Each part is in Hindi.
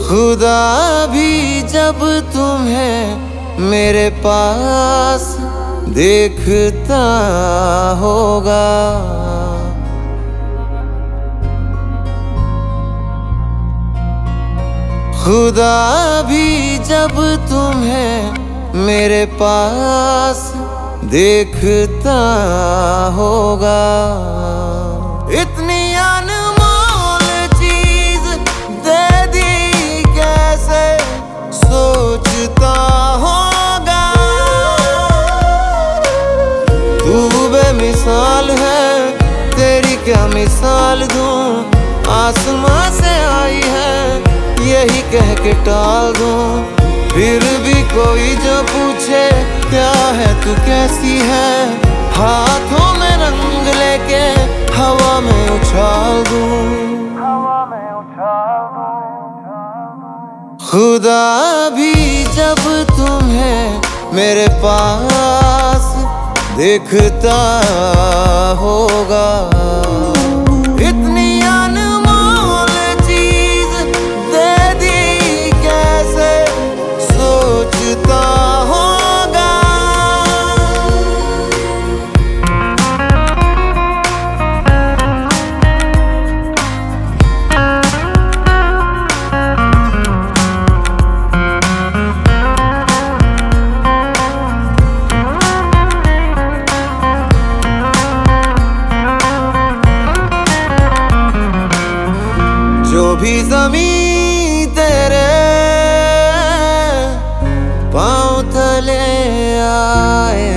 खुदा भी जब तुम्हें मेरे पास देखता होगा। खुदा भी जब तुम्हें मेरे पास देखता होगा। इतनी अनमोल चीज दे दी कैसे सोचता होगा। तू बेमिसाल है, तेरी क्या मिसाल दूं। आसमां से आई है यही कह के टाल दूं। फिर भी कोई जो पूछे क्या है तू कैसी है, हाथों में रंग लेके हवा में उछाल दूं। खुदा भी जब तुम्हें मेरे पास देखता होगा। इतनी अनमोल चीज दे दी कैसे सोचता होगा। जो भी ज़मीं तेरे पाँव तले आए,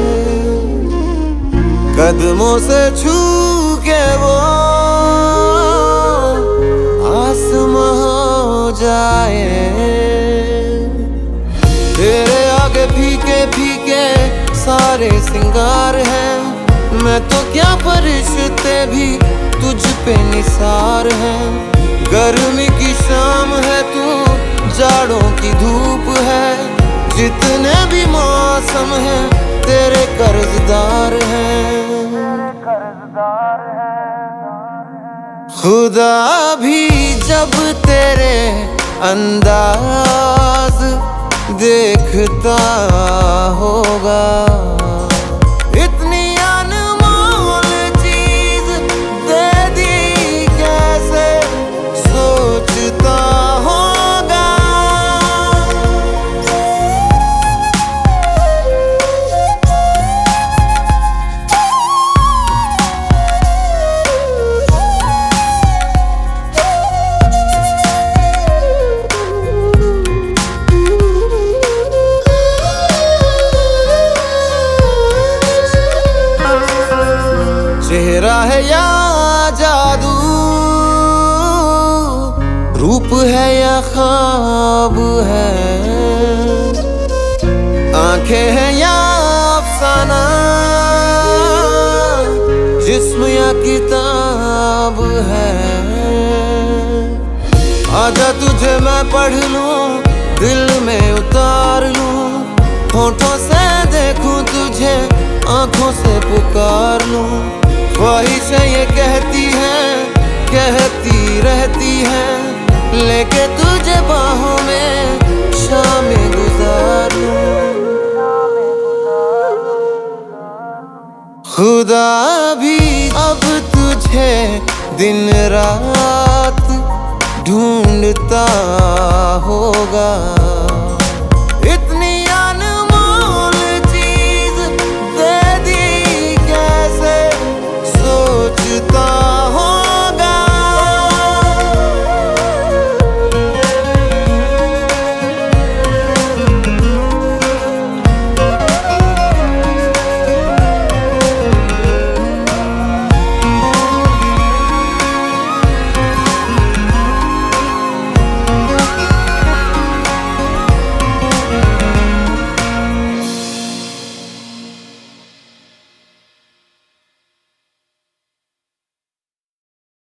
कदमों से छू के वो आसमां हो जाए। तेरे आगे फीके फीके सारे सिंगार हैं, मैं तो क्या फरिश्ते भी तुझ पे निसार हैं। गर्मी की शाम है तू, जाड़ों की धूप है, जितने भी मौसम हैं तेरे कर्जदार हैं। खुदा भी जब तेरे अंदाज देखता होगा। इतनी अनमोल चीज दे दी कैसे सोचता होगा। चेहरा है या जादू, रूप है या ख्वाब है, आंखें हैं या अफसाना, जिस्म या किताब है। आजा तुझे मैं पढ़ लूं, दिल में उतार लूं, होठों से देखूं तुझे, आंखों से पुकार लूं। ख्वाहिशें ये कहती हैं, कहती रहती हैं, लेके तुझे बाहों में शामें गुजार लूं। खुदा भी अब तुझे दिन रात ढूंढता होगा।